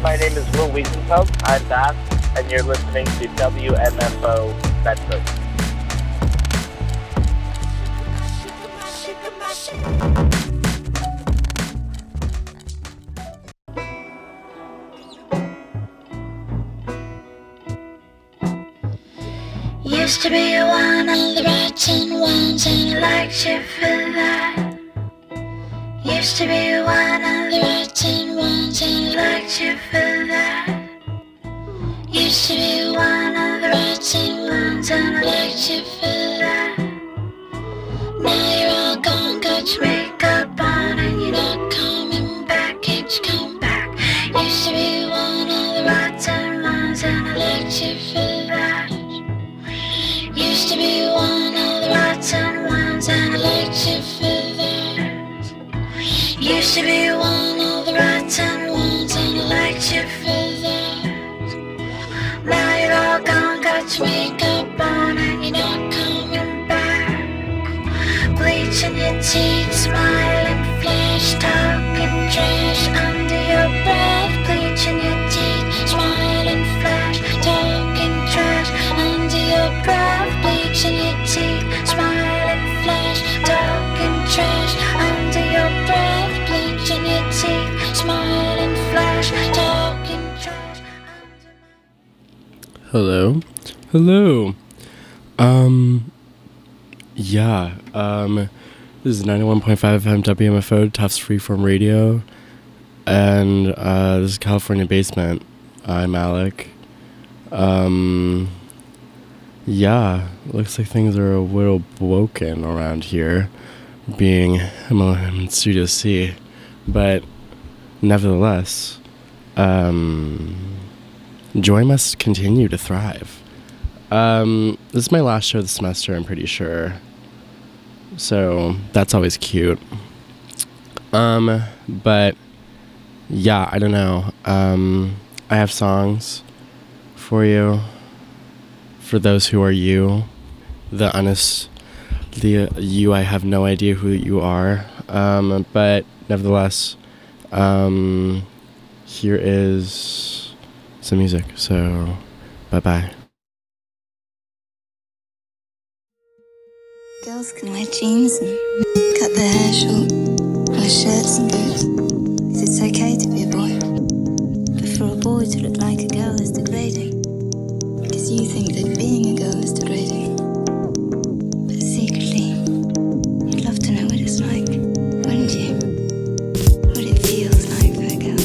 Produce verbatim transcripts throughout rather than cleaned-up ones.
my name is Will Wiesenfeld. I'm Bass, and you're listening to W M F O Bedford. Used to be one of the rotten ones, and I liked you for that. Used to be one of the rotten ones, and I liked you for that. Used to be one of the rotten ones, and I liked you for that. Now you're all gone, got your makeup on, and you're not coming back. Can't you come back? Used to be one of the rotten ones, and I liked you for that. Used to be one of the rotten ones, and I liked you for that. Used to be one of the rotten ones, and I liked you for that. Now you're all gone, got your makeup on, and you're not coming back. Bleaching your teeth, smiling, flash, talking trash under your breath. Bleaching your teeth, smiling, flash, talking trash under your breath. Bleaching your teeth, smiling, flash, talking trash under your breath. Bleaching your teeth, smiling, flash, talking trash under. Hello? Hello. Um, yeah, um, this is ninety-one point five F M W M F O, Tufts Freeform Radio, and, uh, this is California Basement. I'm Alec. Um, yeah, looks like things are a little broken around here, being I'm in Studio C, but nevertheless, um, joy must continue to thrive. Um, this is my last show of the semester, I'm pretty sure. So, that's always cute. Um, but, yeah, I don't know. Um, I have songs for you. For those who are you. The honest, the you, I have no idea who you are. Um, but, nevertheless, um, here is some music. So, bye-bye. Girls can wear jeans and cut their hair short, wear shirts and boots, 'cause it's okay to be a boy. But for a boy to look like a girl is degrading, because you think that being a girl is degrading. But secretly, you'd love to know what it's like, wouldn't you? What it feels like for a girl.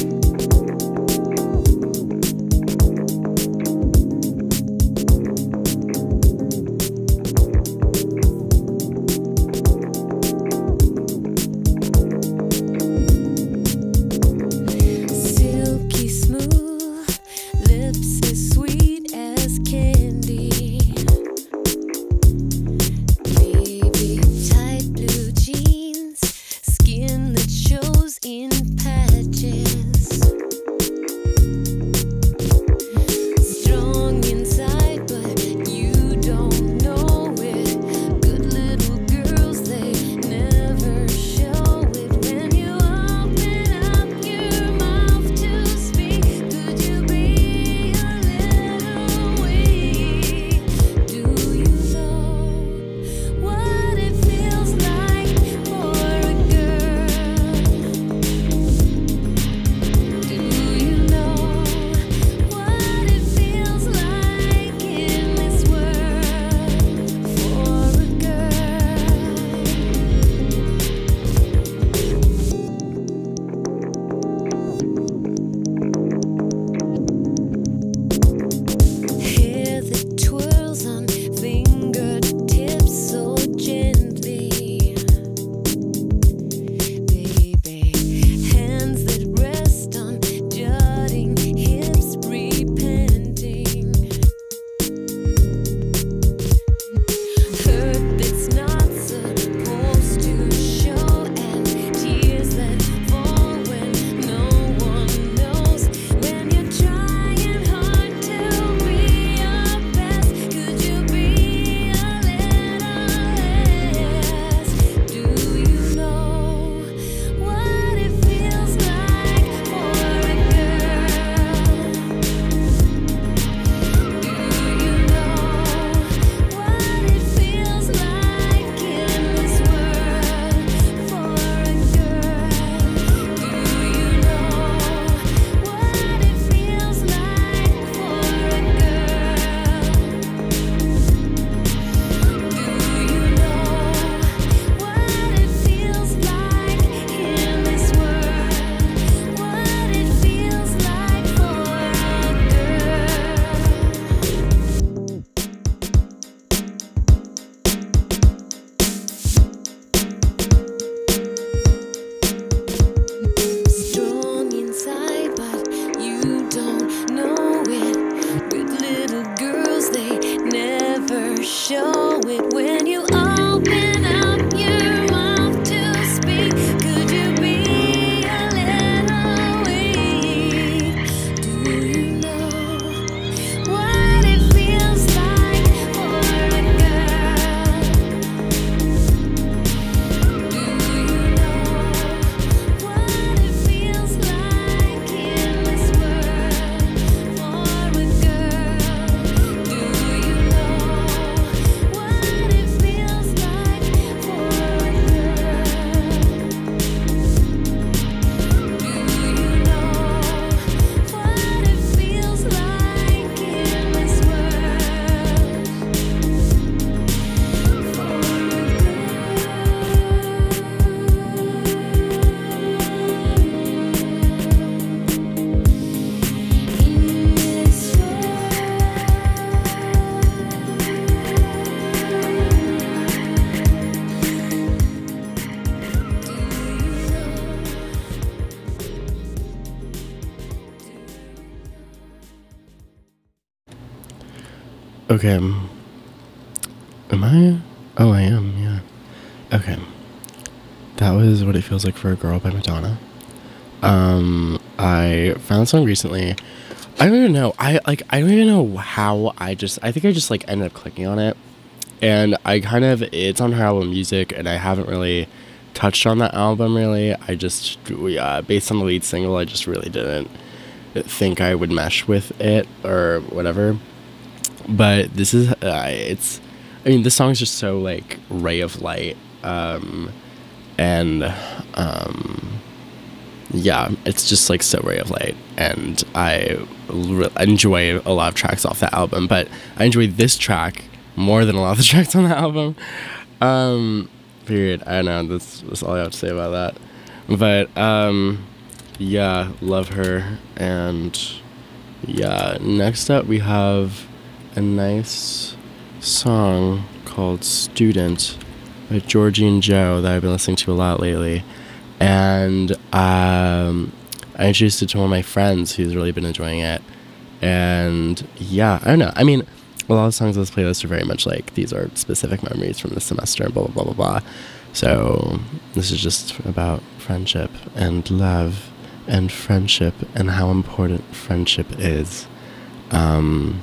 Okay. Am I? Oh, I am, yeah. Okay. That was What It Feels Like for a Girl by Madonna. Um, I found the song recently. I don't even know. I, like, I don't even know how I just, I think I just, like, ended up clicking on it. And I kind of, it's on her album Music, and I haven't really touched on that album, really. I just, yeah, based on the lead single, I just really didn't think I would mesh with it, or whatever. But this is, uh, it's, I mean, this song is just so, like, ray of light, um, and, um, yeah, it's just, like, so ray of light, and I re- enjoy a lot of tracks off that album, but I enjoy this track more than a lot of the tracks on the album, um, period. I don't know, that's, that's all I have to say about that, but, um, yeah, love her, and, yeah, next up we have a nice song called Student by Georgie and Joe that I've been listening to a lot lately. And um, I introduced it to one of my friends who's really been enjoying it. And yeah, I don't know. I mean, a lot of songs on this playlist are very much like, these are specific memories from the semester and blah, blah, blah, blah, blah. So this is just about friendship and love and friendship and how important friendship is. Um...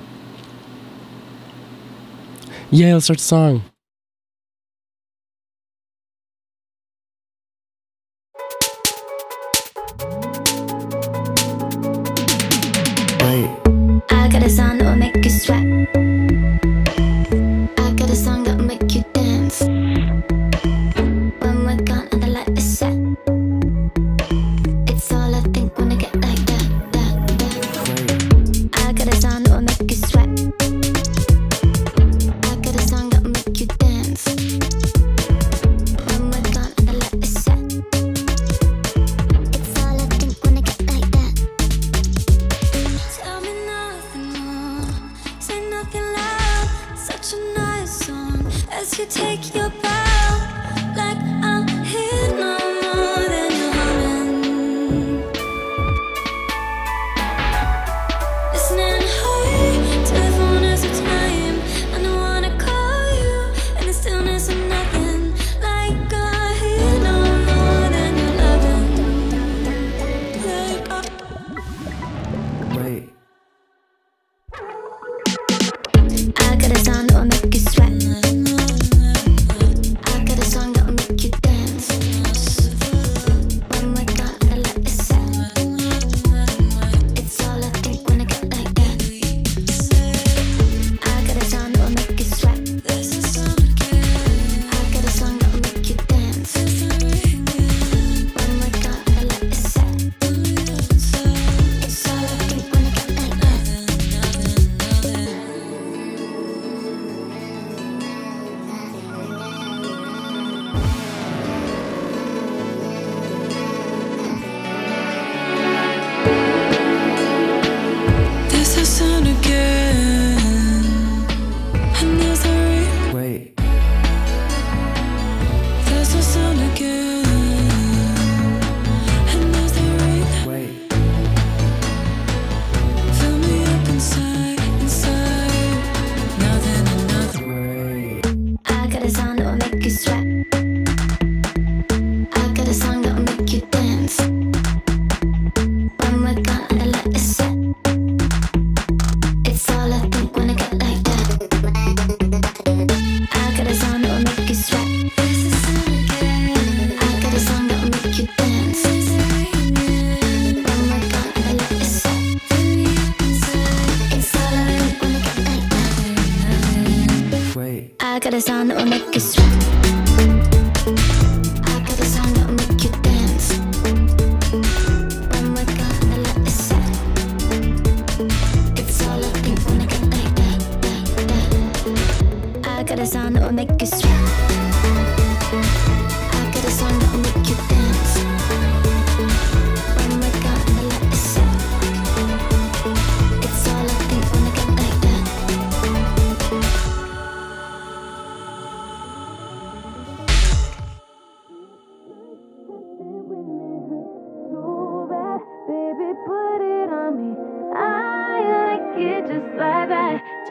Yeah, let's start the song. Wait. I got a song that will make you sweat. I got a song that will make you dance. When we're gone and the light is set, it's all I think when I get like that, that, that. I got a song that will make you sweat. Say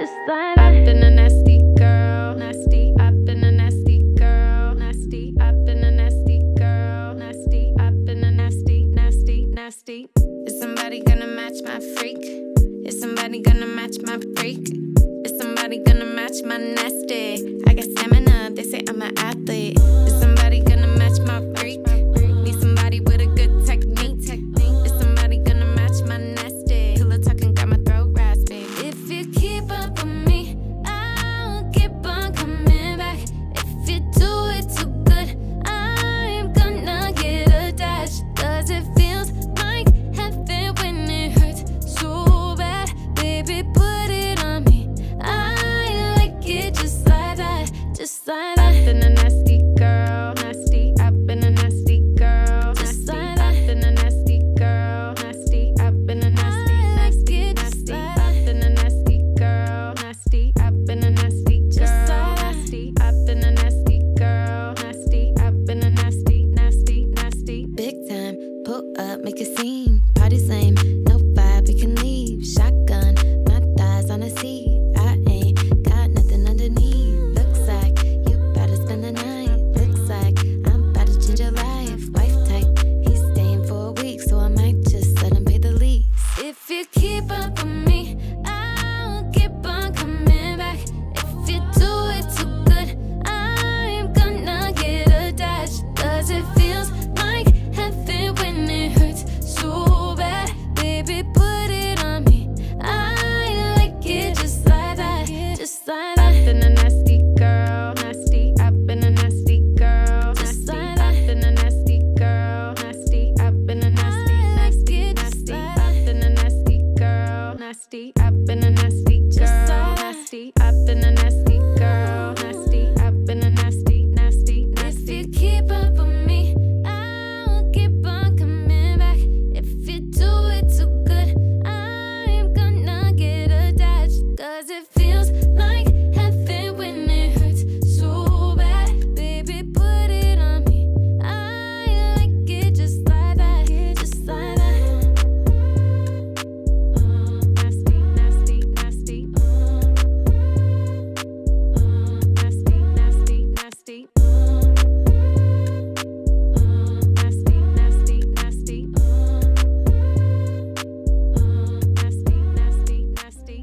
just like that. I've been a nasty girl, nasty. I've been a nasty girl, nasty. I've been a nasty girl, nasty. I've been a nasty, nasty, nasty. Is somebody gonna match my freak? Is somebody gonna match my freak? Is somebody gonna match my nasty? I got stamina, they say I'm an athlete. Is somebody gonna match my freak? Need somebody with a good technique. Is somebody gonna match my nasty? Pillow talking got my throat raspy. If you keep up with me, I'll keep on coming back. If you do it too good, I'm gonna get attached. Cause it feels like heaven when it hurts so bad. Baby, put it on me. I like it just like that, just like that. I've been a nasty girl, nasty. I've been a nasty girl, just like that. I've been a nasty girl, nasty. I've been a nasty, nasty, nasty. I've been a nasty girl, nasty. I've been a nasty girl, nasty. I've been a nasty girl, nasty. I've been a nasty, nasty, nasty. Big time, pull up, make a scene. Party's lame, no vibe, we can leave. Shotgun, my thighs on a seat. I ain't got nothing underneath. Looks like you better spend the night. Looks like I'm about to change your life. Wife type, he's staying for a week, so I might just let him pay the lease. If you keep up with me, I'll keep on coming back. If you do it too good, I'm gonna get attached. Cause it feels like heaven when it hurts so bad. Baby, put it on me. I like it just like that, just like that. I've been a nasty girl, nasty. I've been a nasty girl, nasty. I've been a nasty girl, nasty. I've been a nasty, nasty, nasty. I've been a nasty girl, nasty. I've been a nasty girl, nasty. I've been a nasty girl, nasty. I've been a nasty, nasty, nasty. If you keep up with me, I'll keep on coming back. If you do it too good, I'm gonna get attached. Cause it feels like heaven when it hurts so bad. Baby, put it on me. I like it just like that, just like that. Uh, nasty, nasty, nasty. Uh, uh, nasty, nasty, nasty. Uh, uh, nasty, nasty, nasty. Uh, uh, nasty, nasty, nasty.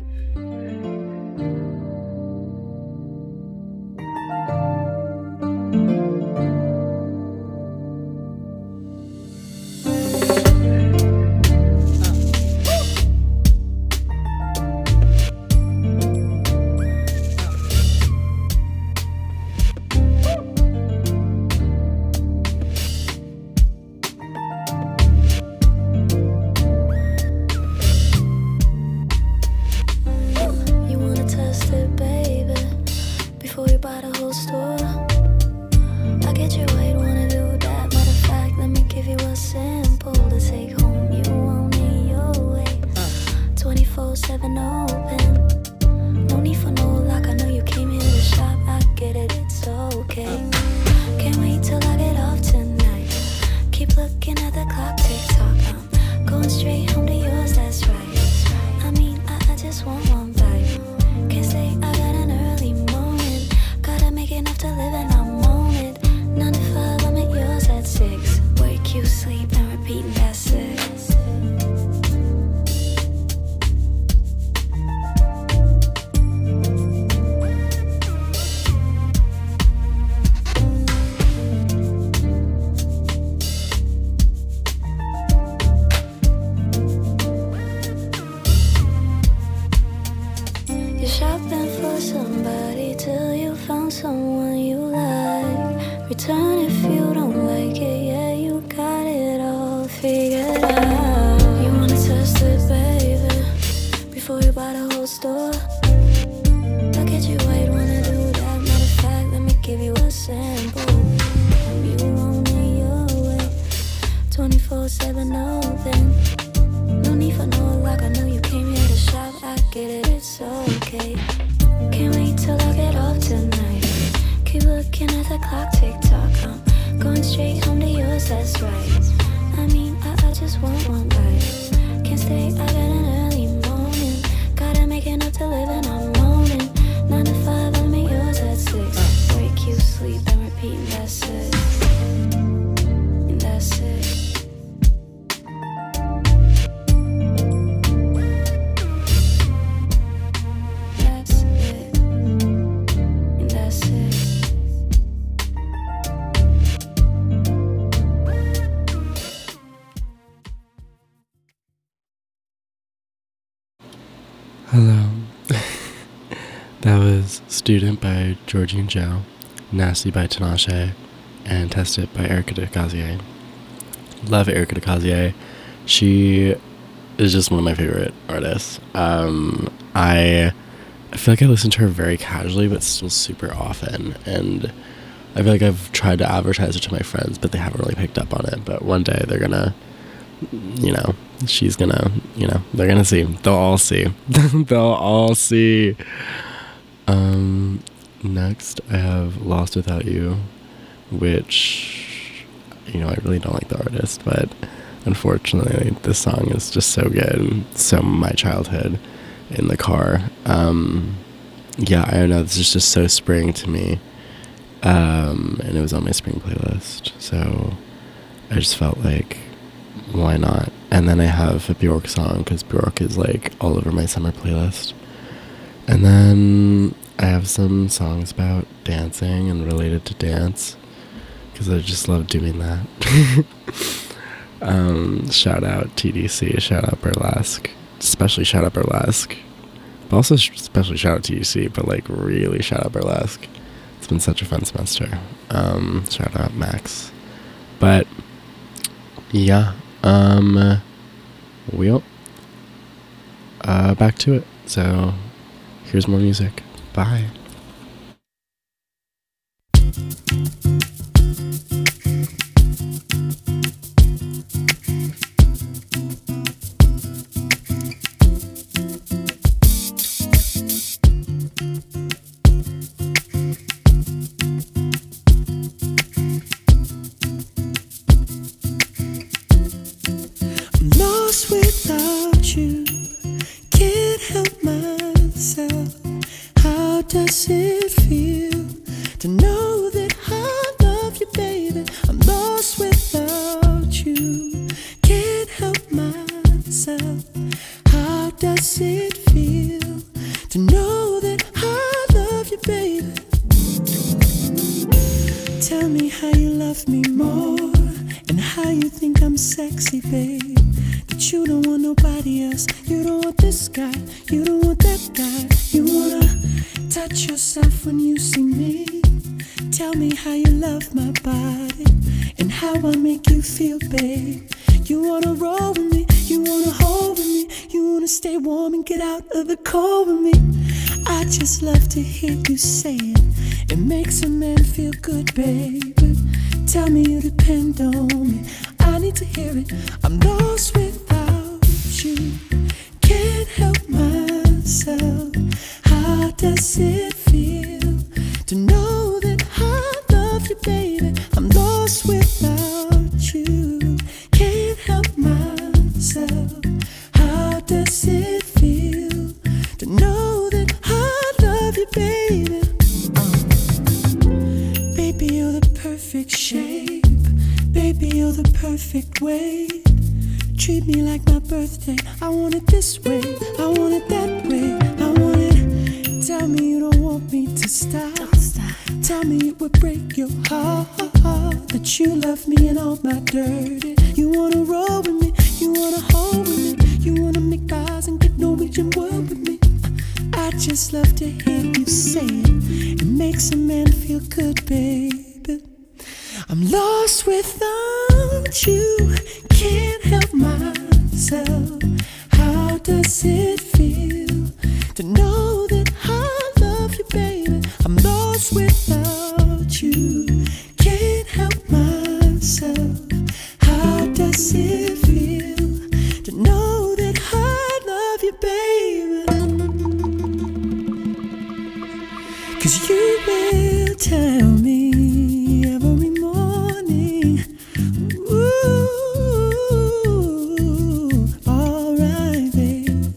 You wanna test it, baby, before you buy the whole store. I get you right, wanna do that. Matter of fact, let me give you a sample to take home. You want it your way, twenty-four seven open. No need for no lock, I know you came here to shop. I get it, it's okay. Can't wait till I get off tonight. Keep looking at the clock, tick tock. I'm going straight home to yours, that's right. I mean, I, I just want one bite. Can't say I got an early morning. Gotta make enough to live and I'm on it. Nine to five, I'm at yours at six. Wake you, sleep, and repeat, that's it. You're shopping for somebody till you found someone you like. Return if you don't like it, yeah, you got it all figured out. You wanna test it, baby, before you buy the whole store. I get you right, wanna do that. Matter of fact, let me give you a sample. You want it your way, twenty-four seven open. No need for no lock, I know you came here to shop. I get it, it's okay. Can't wait till I get off tonight. Keep looking at the clock, tick tock. I'm going straight home to yours, that's right. I mean, I, I just want one bite. Can't stay, I got an early morning. Gotta make enough to live and I'm on Hello. That was Student by Georgie and Joe, Nasty by Tinashe, and Test It by Erica DeCazier. Love Erica DeCazier. She is just one of my favorite artists. Um, I, I feel like I listen to her very casually, but still super often. And I feel like I've tried to advertise it to my friends, but they haven't really picked up on it. But one day they're gonna, you know, she's gonna, you know, they're gonna see. They'll all see. They'll all see. Um, next I have Lost Without You, which, you know, I really don't like the artist, but unfortunately this song is just so good and so my childhood in the car. Um, yeah, I don't know, this is just so spring to me. Um, and it was on my spring playlist, so I just felt like, why not? And then I have a Bjork song, because Bjork is like all over my summer playlist. And then I have some songs about dancing and related to dance, because I just love doing that. um, shout out T D C, shout out Burlesque, especially shout out Burlesque, but also especially shout out T D C, but like really shout out Burlesque. It's been such a fun semester. Um, shout out Max. But yeah, um, we'll uh, back to it. So here's more music. Bye. I'm lost without you, can't help myself. How does it feel to know that I love you, baby? I'm lost without you, can't help myself. How does it feel to know that I love you, baby? Tell me how you love me more, and how you think I'm sexy, babe. That you don't want nobody else, you don't want this guy, you don't want that guy. You wanna touch yourself when you see me. Tell me how you love my body, and how I make you feel, babe. You wanna roll with me, you wanna hold with me, you wanna stay warm and get out of the cold with me. I just love to hear you say it, it makes a man feel good, baby. Tell me you depend on me, I need to hear it. I'm lost without you, can't help myself. How does it feel to know that I love you, baby? I'm lost without you, can't help myself. How does it feel to know that I love you, baby? Uh. Baby, you're the perfect shape, baby, you're the perfect weight. Treat me like my birthday, I want it this way, I want it that way, I want it. Tell me you don't want me to stop, tell me it would break your heart that you love me and all my dirty. You wanna roll with me, you wanna hold with me, you wanna make eyes and get Norwegian word with me. I just love to hear you say it, it makes a man feel good, baby. I'm lost without you, can't help myself. How does it feel to know that I love you, baby? I'm lost without you, can't help myself. How does it feel to know that I love you, baby? 'Cause you will tell me every morning, ooh, alright, babe.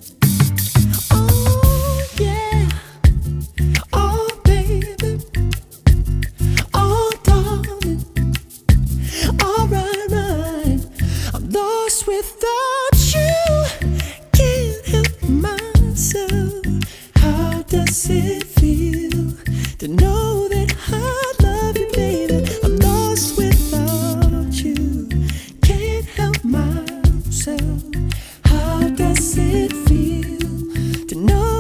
Oh, yeah, oh, baby, oh, darling, alright, right. I'm lost without you, can't help myself. How does it feel to know that I love you, baby? I'm lost without you, can't help myself. How does it feel to know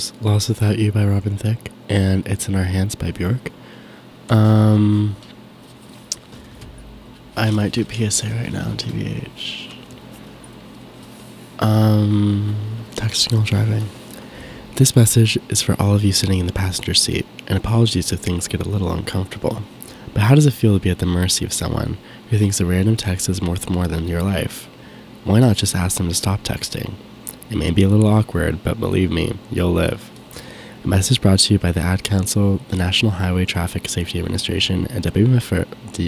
was Lost Without You by Robin Thicke, and It's in Our Hands by Bjork. Um, I might do P S A right now, T B H. Um, texting while driving. This message is for all of you sitting in the passenger seat, and apologies if things get a little uncomfortable. But how does it feel to be at the mercy of someone who thinks a random text is worth more than your life? Why not just ask them to stop texting? It may be a little awkward, but believe me, you'll live. A message brought to you by the Ad Council, the National Highway Traffic Safety Administration, and W M F O,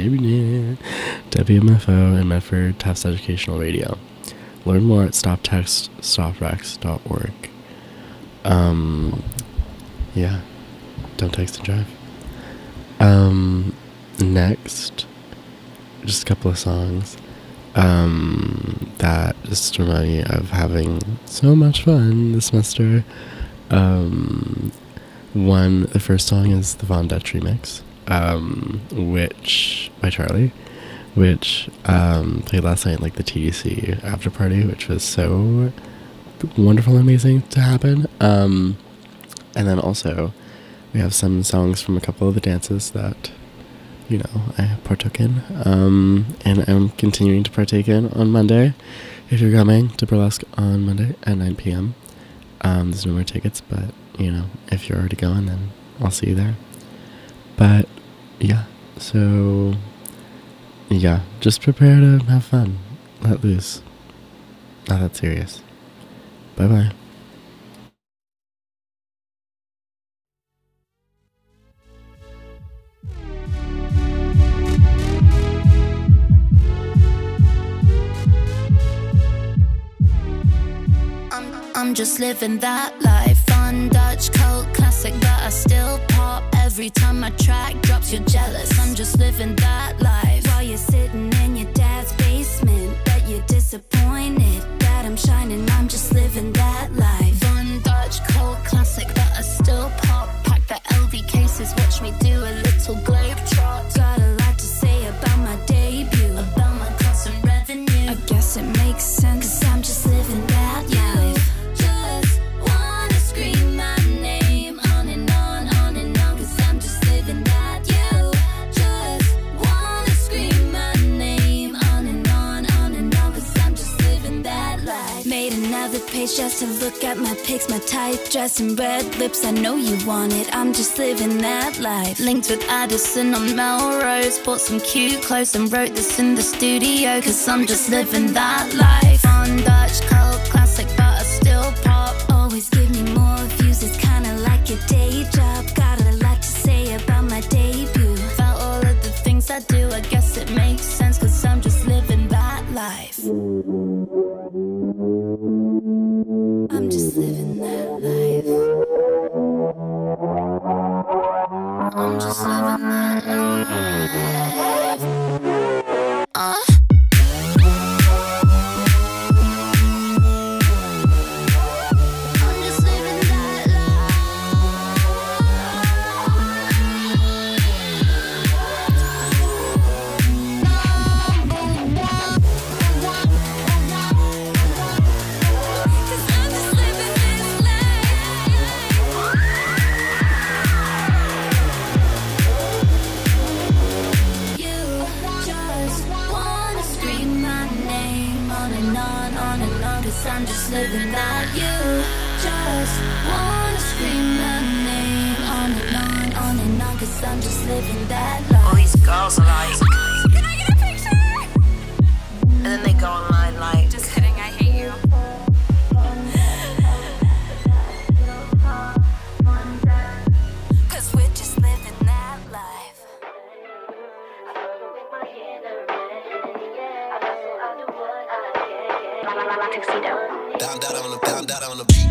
W M F O and Medford Tufts Educational Radio. Learn more at stop text stop wrecks dot org. Um, yeah, don't text and drive. Um, next, just a couple of songs. Um, that just remind me of having so much fun this semester. Um, one, the first song is the Von Dutch remix, um, which, by Charlie, which, um, played last night, like, the T D C after party, which was so wonderful and amazing to happen. Um, and then also, we have some songs from a couple of the dances that, you know, I partook in, um, and I'm continuing to partake in on Monday. If you're coming to Burlesque on Monday at nine p.m., um, there's no more tickets, but, you know, if you're already going, then I'll see you there. But, yeah, so, yeah, just prepare to have fun, let loose, not that serious. Bye-bye. I'm just living that life. Fun Dutch cult classic, but I still pop every time my track drops. You're jealous. I'm just living that life. While you're sitting in your dad's basement, bet you're disappointed that I'm shining. I'm just living that life. Fun Dutch cult classic, but I still pop. Pack the L V cases, watch me do a little globe trot. Got a lot to say about my debut, about my constant revenue. I guess it makes sense, 'cause I'm just living that life. Page just to look at my pics, my tight dress and red lips. I know you want it, I'm just living that life. Linked with Addison on Melrose, bought some cute clothes and wrote this in the studio, 'cause I'm just living that life. On Dutch cult classic, but I still pop. Always give me more views, it's kinda like a day job. Got a lot to say about my debut, about all of the things I do. I guess it makes sense, 'cause I'm just living that life. I'm just living that life. I'm just living that life. Uh. I'm just living that. You just wanna scream my name on and on, on and on, 'cause I'm just living that life. All these girls are like, oh, can I get a picture? And then they go online like, just kidding, I hate you. Cause we're just living that life. Down, down on the, down, down on the beat.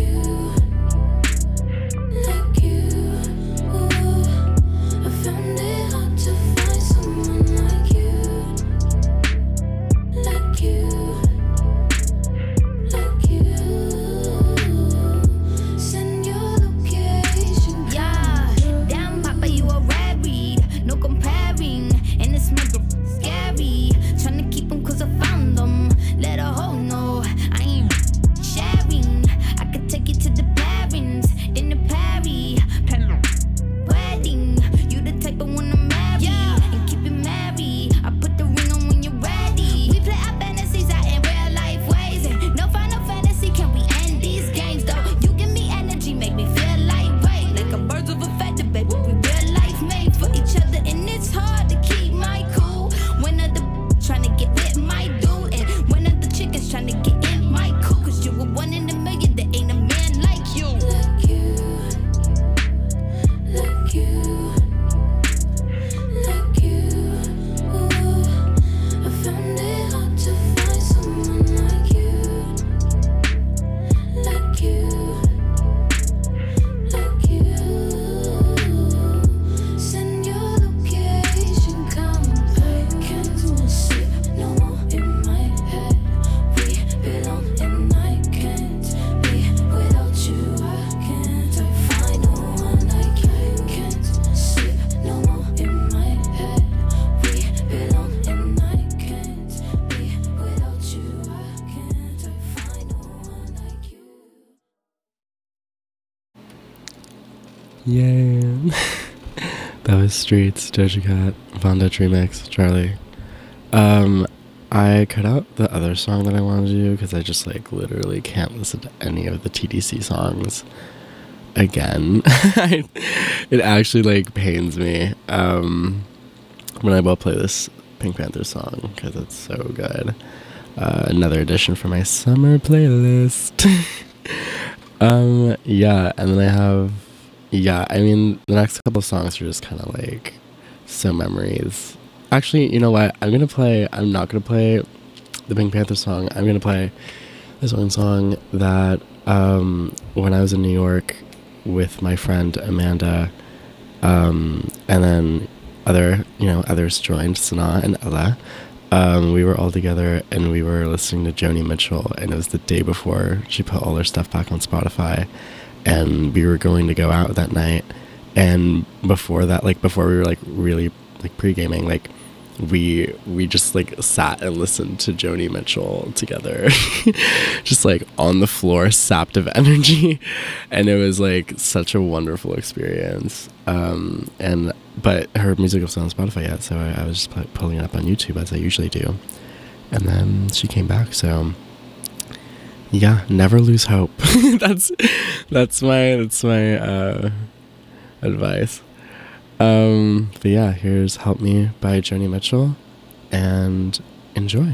Yay. That was Streets, Doja Cat, Von Dutch Remix, Charlie. Um, I cut out the other song that I wanted to do because I just, like, literally can't listen to any of the T D C songs again. It actually, like, pains me um, when I will play this Pink Panther song because it's so good. Uh, another addition for my summer playlist. um, yeah, and then I have... Yeah, I mean, the next couple of songs are just kind of like so memories. Actually, you know what? I'm going to play, I'm not going to play the Pink Panther song. I'm going to play this one song that um, when I was in New York with my friend Amanda, um, and then other, you know, others joined, Sana and Ella. Um, we were all together and we were listening to Joni Mitchell, and it was the day before she put all her stuff back on Spotify. And we were going to go out that night, and before that, like before we were like really like pre-gaming, like we we just like sat and listened to Joni Mitchell together, just like on the floor, sapped of energy, and it was like such a wonderful experience. Um, and but her music was on Spotify yet, so I, I was just pu- pulling it up on YouTube as I usually do, and then she came back, so. Yeah, never lose hope. that's that's my that's my uh, advice. Um, but yeah, here's "Help Me" by Joni Mitchell, and enjoy.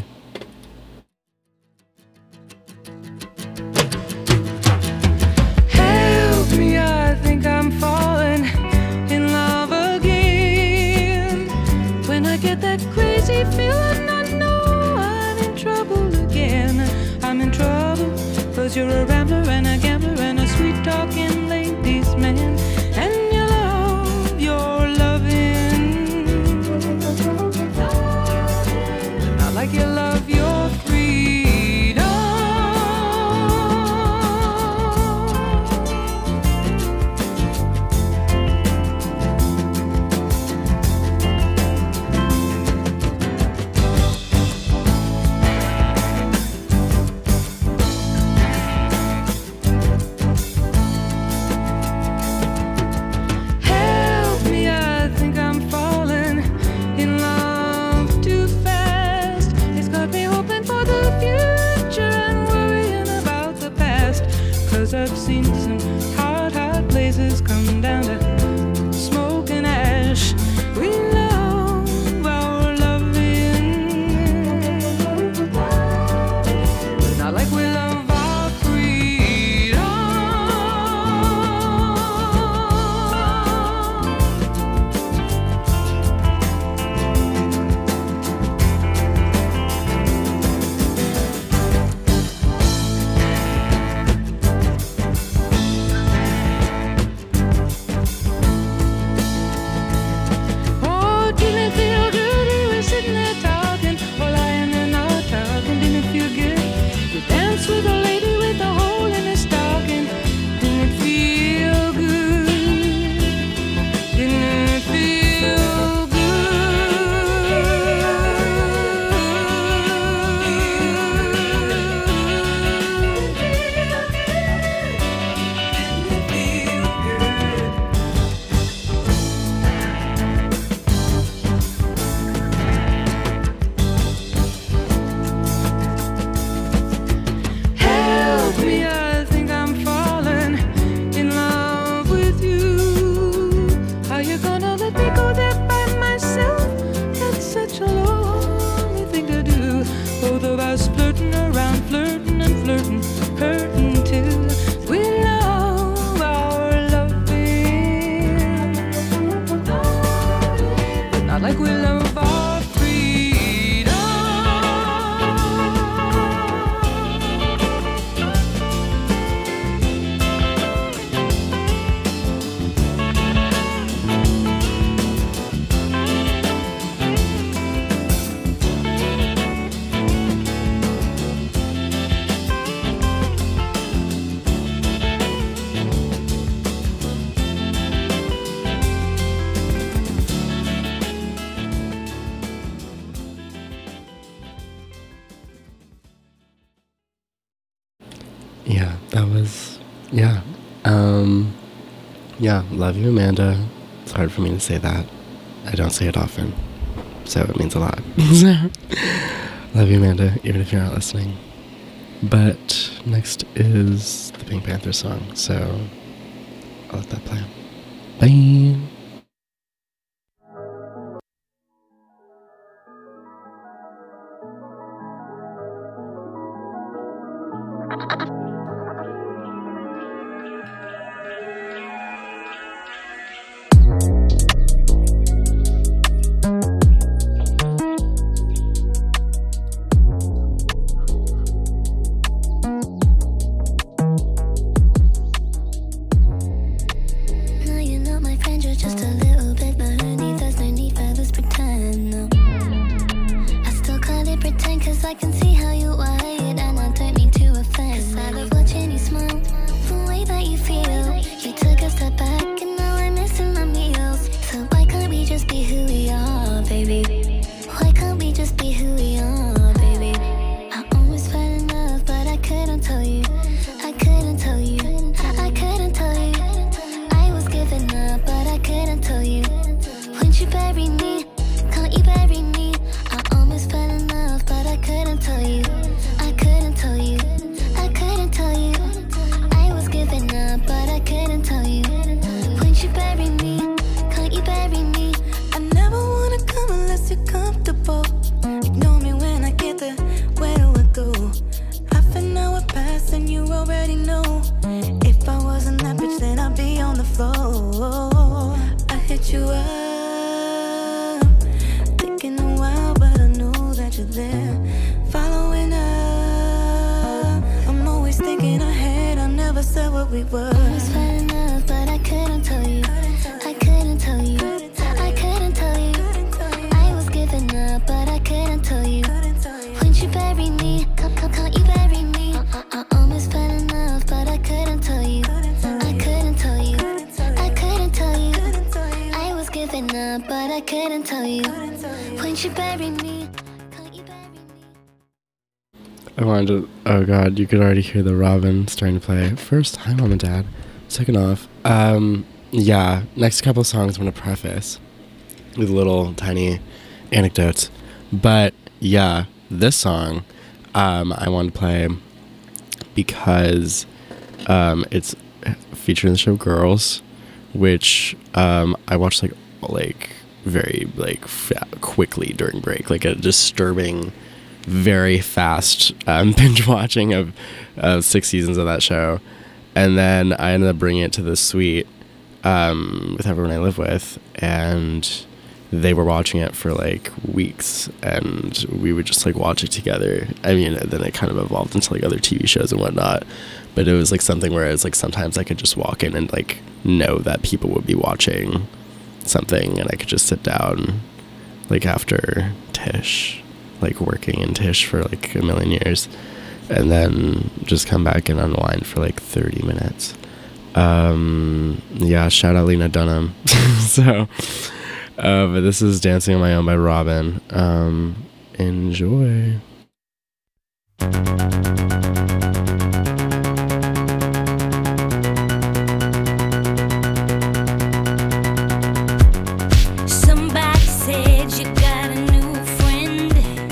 Help me, I think I'm falling in love again. When I get that crazy feeling, I know I'm in trouble again. I'm in trouble, cause you're a rambler and a gambler and a sweet talking ladies man, and you love your loving, not like you love your freedom. I've seen some hot, hot places come down to smoke and ash. We love our loving, not like we love our freedom. is, yeah. Um, yeah, love you, Amanda. It's hard for me to say that. I don't say it often, so it means a lot. Love you, Amanda, even if you're not listening. But next is the Pink Panther song, so I'll let that play. Bye. I wanted to, oh god, you could already hear the Robin starting to play. First, hi mom and dad. Second off, um, yeah, next couple songs I'm going to preface with little tiny anecdotes. But yeah, this song um, I wanted to play because um, it's featured in the show Girls, which um, I watched like like very like f- quickly during break, like a disturbing, very fast um, binge watching of uh, six seasons of that show. And then I ended up bringing it to the suite um, with everyone I live with, and they were watching it for like weeks, and we would just like watch it together. I mean, then it kind of evolved into like other T V shows and whatnot, but it was like something where it's like sometimes I could just walk in and like know that people would be watching something, and I could just sit down like after Tish, like working in Tish for like a million years, and then just come back and unwind for like thirty minutes. Um, yeah, shout out Lena Dunham. so, uh, but this is Dancing on My Own by Robin. Um, enjoy. Somebody said you got a new friend.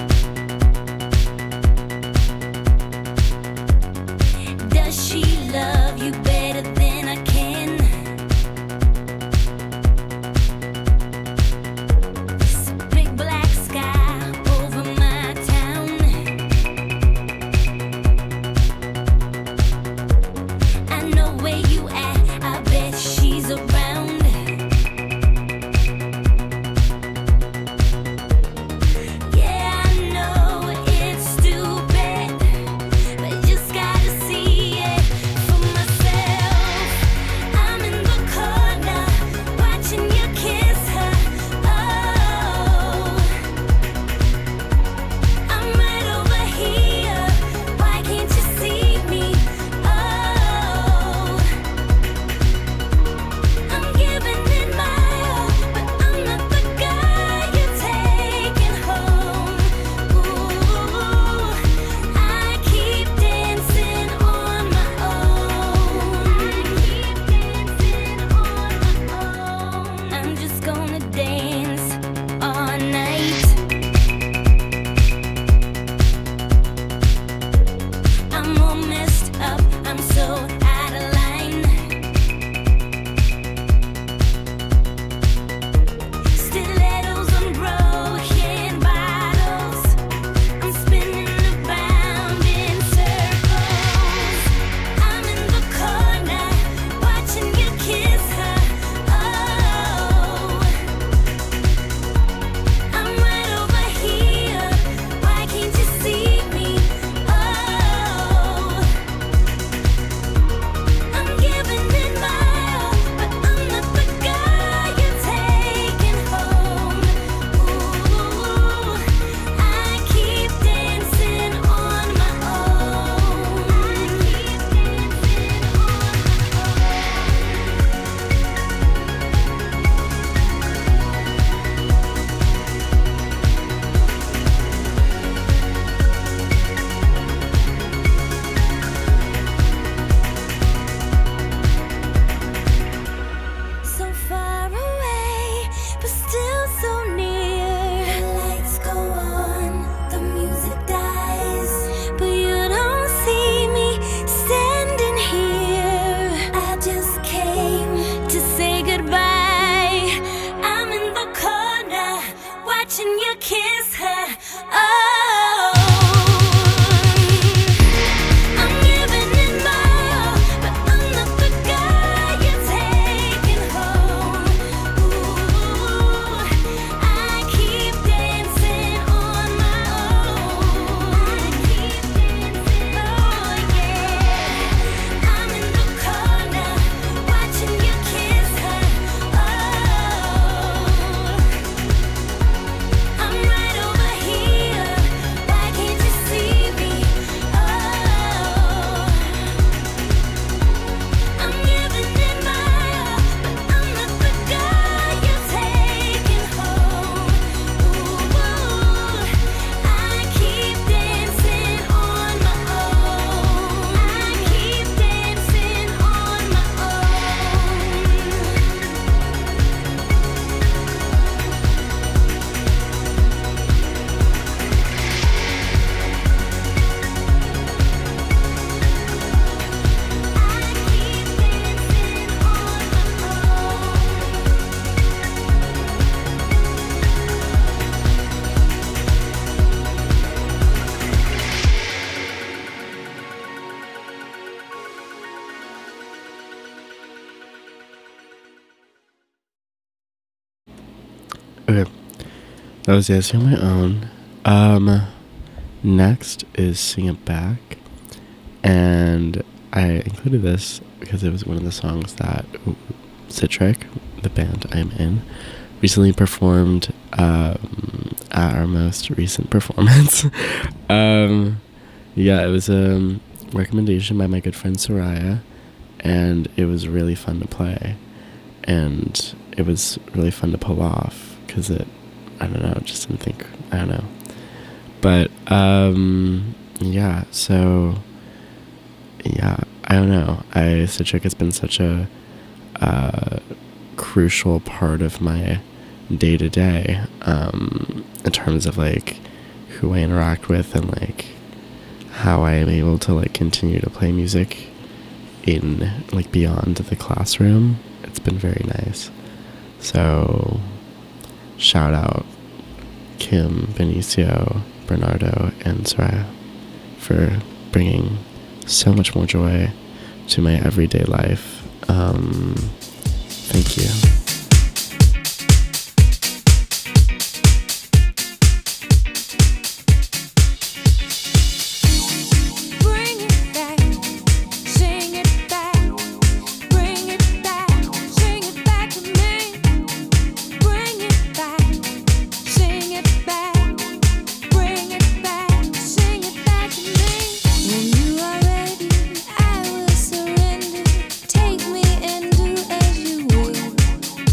Does she love you better than I can? It's a big black sky over my town. Okay. That was Dancing on My Own. Um, next is Sing It Back. And I included this because it was one of the songs that Citric, the band I'm in, recently performed um, at our most recent performance. um, yeah, it was a recommendation by my good friend Soraya, and it was really fun to play. And it was really fun to pull off because it, I don't know, just didn't think, I don't know. But, um, yeah, so, yeah, I don't know. I, Citric has been such a, uh, crucial part of my day-to-day, um, in terms of, like, who I interact with and, like, how I am able to, like, continue to play music in, like, beyond the classroom. It's been very nice. So, shout out Kim, Benicio, Bernardo, and Soraya for bringing so much more joy to my everyday life. Um, thank you. Take me and do as you will.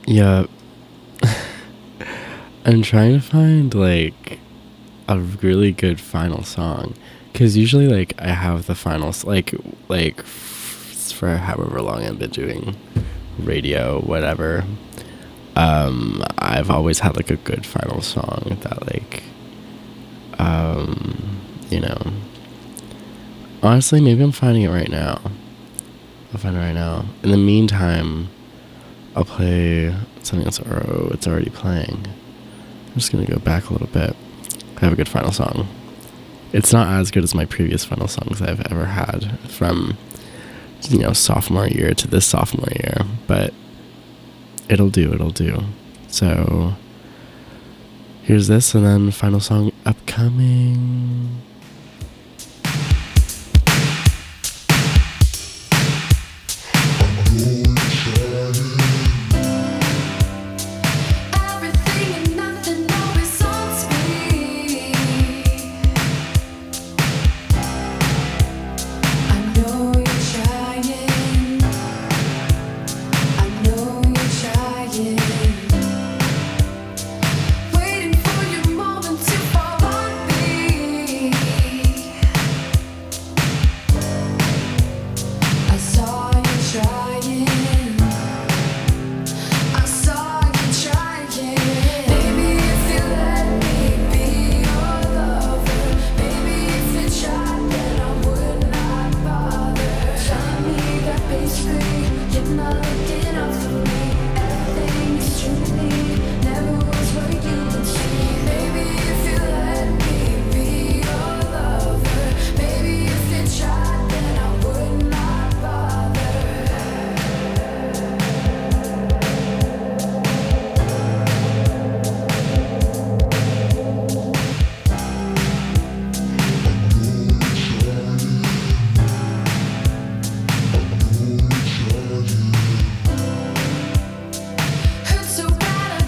Yeah. I'm trying to find like a really good final song, because usually like I have the final s- like like f- for however long I've been doing radio, whatever. Um, I've always had like a good final song that like, um, you know. Honestly, maybe I'm finding it right now. I'll find it right now. In the meantime, I'll play something that's oh, it's already playing. I'm just gonna go back a little bit. I have a good final song. It's not as good as my previous final songs I've ever had from, you know, sophomore year to this sophomore year, but it'll do, it'll do. So here's this, and then final song upcoming. Hurt so bad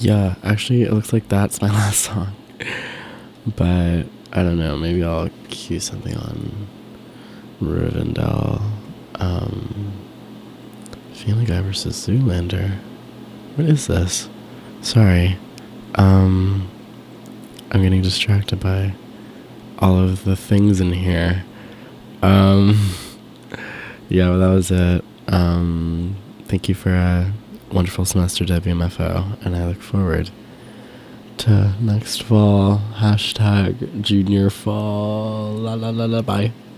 yeah, actually, it looks like that's my last song. But I don't know. Maybe I'll cue something on Rivendell. Um, Family Guy versus Zoolander. What is this? Sorry. Um, I'm getting distracted by all of the things in here. Um, yeah, well, that was it. Um, thank you for a wonderful semester, W M F O, and I look forward to next fall. Hashtag junior fall. La la la la. Bye.